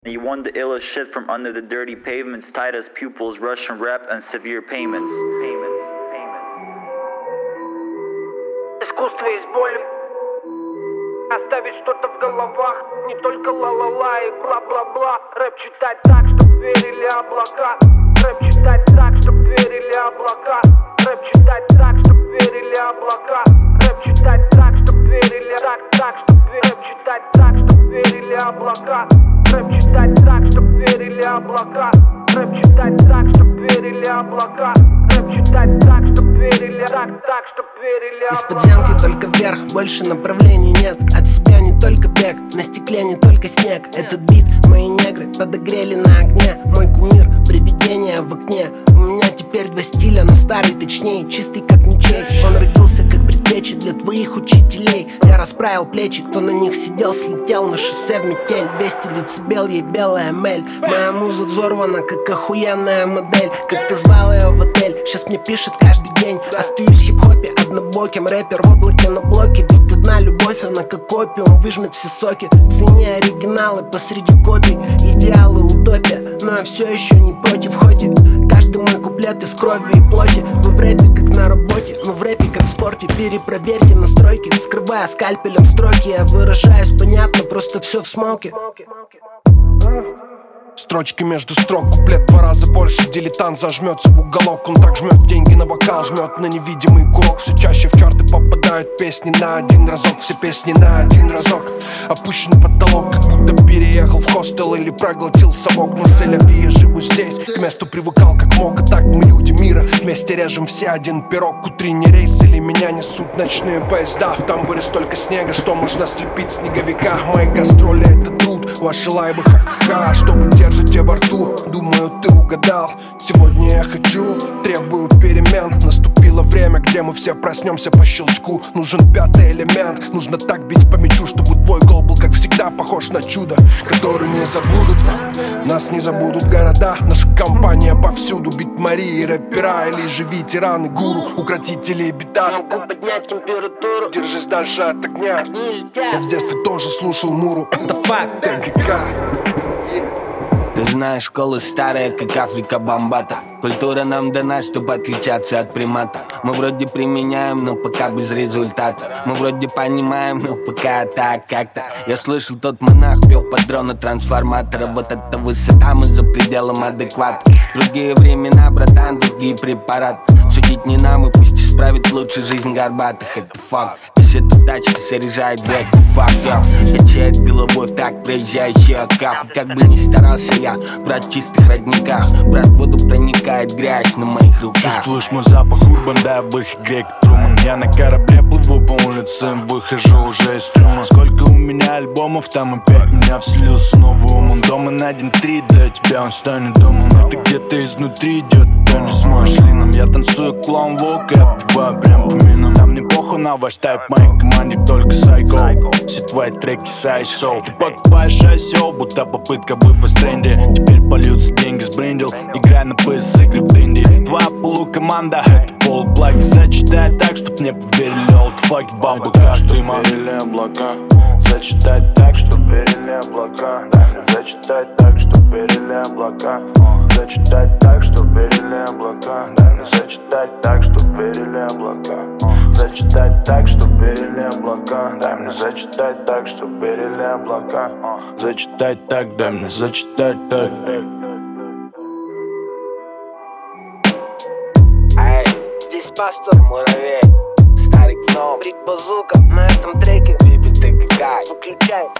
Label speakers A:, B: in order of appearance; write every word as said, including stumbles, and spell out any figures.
A: You won the illest shit from under the dirty pavements, tight as pupils, Russian rap and severe payments. Payments, payments.
B: Искусство из боли. Оставить что-то в головах. Не только ла-ла-ла и бла-бла-бла. Рэп читать так, чтоб верили облака. Рэп читать так, чтоб верили облака. Рэп читать так, чтоб верили облака. Рэп читать так, чтоб верили так, так, чтоб рэп читать так, чтоб верили облака. Рэп читать так, чтоб верили облака. Рэп читать так, чтоб верили облака. Рэп читать так, чтоб верили так, так, чтоб верили облака.
C: Из подземки только вверх, больше направлений нет. От себя не только бег, на стекле не только снег. Этот бит мои негры подогрели на огне. Мой кумир, привидение в окне. У меня теперь два стиля, но старый точнее, чистый как ничей. Он родился как предтеча для твоих учителей. Я расправил плечи, кто на них сидел, слетел на шоссе в метель. двести децибел, ей белая мель. Моя муза взорвана, как охуенная модель. Как ты звал ее в отель, сейчас мне пишет каждый день. Остаюсь в хип-хопе однобоким, рэпер в облаке на блоке. Ведь одна любовь, она как опиум, выжмет все соки. Цени оригиналы посреди копий, идеалы утопия. Но я все еще не против, хоть и каждый мой куплет из крови и плоти. Вы в рэпе как на работе, но в рэпе как в спорте. Перепроверьте настройки, скрывая скальпелем строки. Я выражаюсь понятно, просто все в смоке.
D: Строчки между строк, куплет два раза больше. Дилетант зажмется в уголок. Он так жмет деньги на вокал, жмет на невидимый курок. Все чаще в чарты попадают песни на один разок. Все песни на один разок. Опущен потолок, как будто переехал в хостел или проглотил совок. Но селяви, я живу здесь, к месту привыкал как мог. А так мы люди мира, вместе режем все один пирог. Утренний рейс или меня несут ночные поезда. В тамбуре столько снега, что можно слепить снеговика. Мои гастроли — это труд, ваши лайвы ха-ха-ха. Чтобы держите во рту, думаю, ты угадал. Сегодня я хочу, требую перемен. Наступило время, где мы все проснемся по щелчку. Нужен пятый элемент, нужно так бить по мячу, чтобы твой гол был, как всегда, похож на чудо, который не забудут. Нас не забудут города, наша компания повсюду. Бит Марии, рэпера или же ветераны, гуру, укротители беда.
C: Могу поднять температуру,
D: Держись дальше от огня. Я в детстве тоже слушал Муру.
C: это факт.
D: ТГК.
E: Ты знаешь, школы старые, как Африка Бомбата. Культура нам дана, чтобы отличаться от примата. Мы вроде применяем, но пока без результата. Мы вроде понимаем, но пока так как-то. Я слышал, тот монах пел под дрона трансформатора. Вот эта высота, мы за пределом адеквата. Другие времена, братан, другие препараты. Судить не нам, и пусть исправит лучше жизнь горбатых. Это факт. Эта тачка заряжает бэк, факт, я качает головой в так проезжающий окап. Как бы ни старался я, брат, в чистых родниках. Брат, в воду проникает грязь на моих руках.
F: Чувствуешь мой запах урбан, да, обых грек Труман. Я на корабле плыву по улицам, выхожу уже из трюма. Сколько у меня альбомов, там опять меня вселился новый ум. Он дома на один-три, для тебя он станет домом. Это где-то изнутри идет, ты не сможешь лином. Я танцую клоун волк, я пиваю прям по минам. Там не похуй на ваш тайп, моей команде только сайко. Все твои треки сайшоу. Ты покупаешь ай си о, будто попытка выпасть в тренде. Теперь польются деньги с брендил, играй на пи эс игры в Дэнди. Твоя полукоманда, это полуплаги. Зачитай так, чтоб мне поверили олдфаки бабу. Так что верили облака. Зачитать так, чтоб верили облака. Зачитать так, чтоб верили облака. Зачитать так, чтоб верили облака. Зачитать так, чтоб верили облака. Зачитать так, чтоб верили облака. Дай мне зачитать так, чтоб верили облака. Зачитать так, дай мне зачитать так.
B: Эй, здесь пастор муравей, старый гном, Брик Базука на этом треке. Биби, ты какая? Выключай.